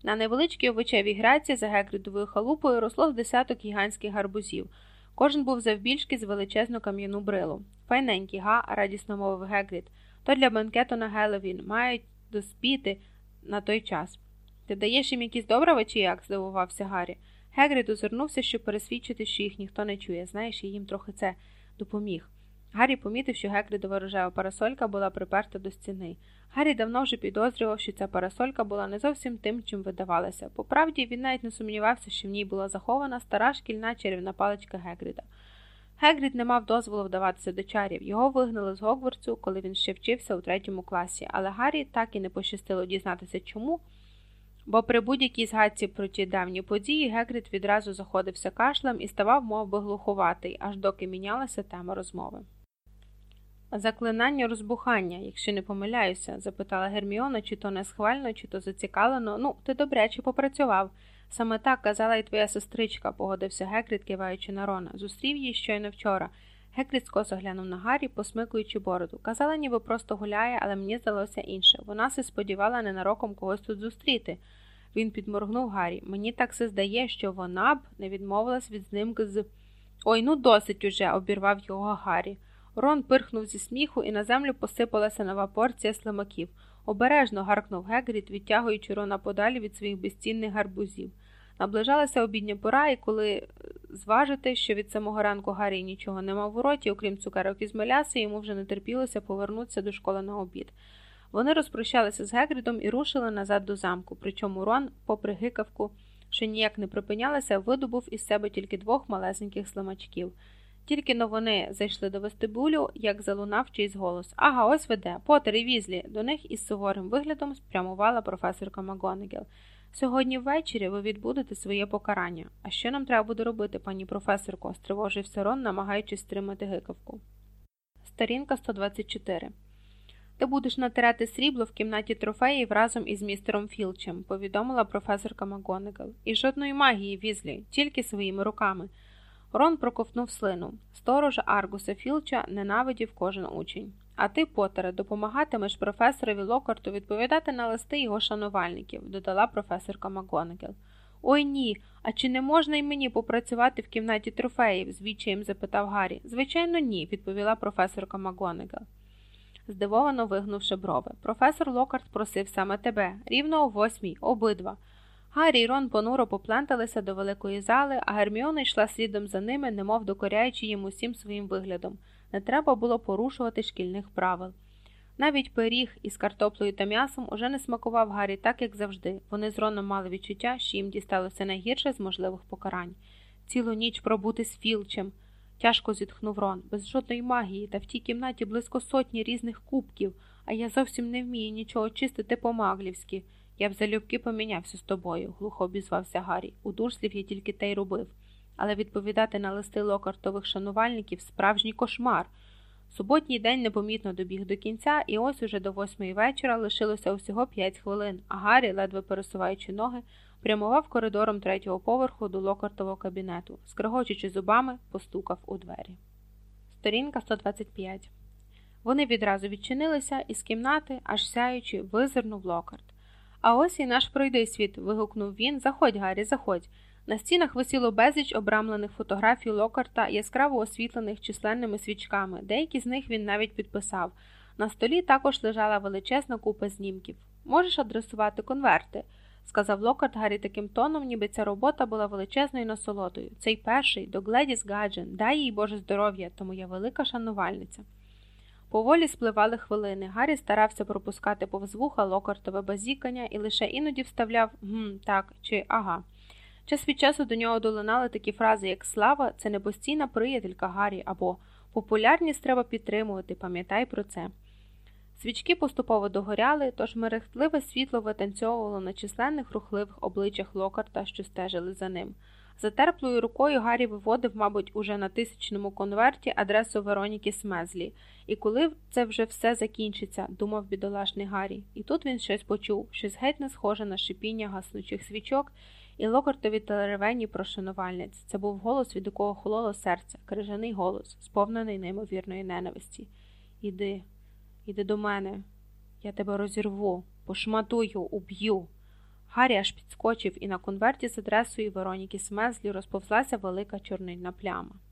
На невеличкій овочевій гряці за Гегридовою халупою росло з десяток гігантських гарбузів. Кожен був завбільшки з величезну кам'яну брилу. «Файненький, га?» – радісно мовив Гегрид. «То для бенкету на Геловін. Мають доспіти на той час». «Ти даєш їм якісь добрива чи як?» – здивувався Гаррі. Гегрид озирнувся, щоб пересвідчити, що їх ніхто не чує. «Знаєш, я їм трохи це допоміг». Гаррі помітив, що Гегридова рожева парасолька була приперта до стіни. Гаррі давно вже підозрював, що ця парасолька була не зовсім тим, чим видавалася. По правді, він навіть не сумнівався, що в ній була захована стара шкільна чарівна паличка Гегрида. Гегрид не мав дозволу вдаватися до чарів. Його вигнали з Гогвартсу, коли він ще вчився у 3 класі. Але Гаррі так і не пощастило дізнатися чому, бо при будь-якій згадці про ті давні події Гегрид відразу заходився кашлем і ставав мов би глуховатий, аж доки мінялася тема розмови. «Заклинання розбухання, якщо не помиляюся», – запитала Герміона, чи то несхвально, чи то зацікавлено. «Ну, ти добряче попрацював». «Саме так казала і твоя сестричка», – погодився Гегрид, киваючи на Рона. «Зустрів її щойно вчора». Гегрид скоса глянув на Гаррі, посмикуючи бороду. «Казала, ніби просто гуляє, але мені здалося інше. Вона се сподівала ненароком когось тут зустріти». Він підморгнув Гаррі. «Мені так се здає, що вона б не відмовилась від знимки з...» «Ой, ну досить уже», – обірвав його Гаррі. Рон пирхнув зі сміху, і на землю посипалася нова порція слимаків. «Обережно!» – гаркнув Гегрід, відтягуючи Рона подалі від своїх безцінних гарбузів. Наближалася обідня пора, і коли зважити, що від самого ранку Гаррі нічого не мав у роті, окрім цукерок із меляси, йому вже не терпілося повернутися до школи на обід. Вони розпрощалися з Гегрідом і рушили назад до замку, причому Рон, попри гикавку, що ніяк не припинялася, видобув із себе тільки 2 малесеньких слимачків. Тільки-но вони зайшли до вестибюлю, як залунав чийсь голос. «Ага, ось веде. Поттер і Візлі!» До них із суворим виглядом спрямувала професорка МакГонагал. «Сьогодні ввечері ви відбудете своє покарання. А що нам треба буде робити, пані професорко?» – стривожився Рон, намагаючись стримати гикавку. Сторінка 124. «Ти будеш натирати срібло в кімнаті трофеїв разом із містером Філчем», – повідомила професорка МакГонагал. «І жодної магії, Візлі, тільки своїми руками». Рон проковтнув слину. Сторожа Аргуса Філча ненавидів кожен учень. «А ти, Поттере, допомагатимеш професорові Локарту відповідати на листи його шанувальників», – додала професорка МакГонагал. «Ой, ні, а чи не можна й мені попрацювати в кімнаті трофеїв?» – з відчаєм запитав Гаррі. «Звичайно, ні», – відповіла професорка МакГонагал, здивовано вигнувши брови. «Професор Локарт просив саме тебе. Рівно о 8, обидва». Гаррі й Рон понуро попленталися до великої зали, а Герміона йшла слідом за ними, немов докоряючи їм усім своїм виглядом. Не треба було порушувати шкільних правил. Навіть пиріг із картоплею та м'ясом уже не смакував Гаррі так, як завжди. Вони з Роном мали відчуття, що їм дісталося найгірше з можливих покарань. «Цілу ніч пробути з Філчем», – тяжко зітхнув Рон, – «без жодної магії, та в тій кімнаті близько 100 різних кубків, а я зовсім не вмію нічого чистити по-маглівськи». «Я б залюбки помінявся з тобою», – глухо обізвався Гаррі. «У Дурслів я тільки те й робив. Але відповідати на листи Локартових шанувальників – справжній кошмар». Суботній день непомітно добіг до кінця, і ось уже до 8 вечора лишилося усього 5 хвилин, а Гаррі, ледве пересуваючи ноги, прямував коридором 3-го поверху до Локартового кабінету. Скрегочучи зубами, постукав у двері. Сторінка 125. Вони відразу відчинилися, і з кімнати, аж сяючи, визирнув Локарт. «А ось і наш пройдисвіт», – вигукнув він. «Заходь, Гаррі, заходь». На стінах висіло безліч обрамлених фотографій Локарта, яскраво освітлених численними свічками. Деякі з них він навіть підписав. На столі також лежала величезна купа знімків. «Можеш адресувати конверти», – сказав Локарт Гаррі таким тоном, ніби ця робота була величезною насолодою. «Цей перший до Гледіс Гаджен. Дай їй Боже здоров'я, тому я велика шанувальниця». Поволі спливали хвилини. Гаррі старався пропускати повз вуха Локартове базікання і лише іноді вставляв так» чи «ага». Час від часу до нього долинали такі фрази, як «Слава – це не постійна приятелька, Гаррі» або «Популярність треба підтримувати, пам'ятай про це». Свічки поступово догоряли, тож мерехтливе світло витанцьовувало на численних рухливих обличчях Локарта, що стежили за ним. Затерплою рукою Гаррі виводив, мабуть, уже на 1000-му конверті адресу Вероніки Смезлі. І коли це вже все закінчиться, думав бідолашний Гаррі. І тут він щось почув, щось геть не схоже на шипіння гаснучих свічок і Локартові теревені про шанувальниць. Це був голос, від якого хололо серце, крижаний голос, сповнений неймовірної ненависті. Іди до мене, я тебе розірву, пошматую, уб'ю». Гаррі аж підскочив, і на конверті з адресою Вероніки Смезлі розповзлася велика чорнильна пляма.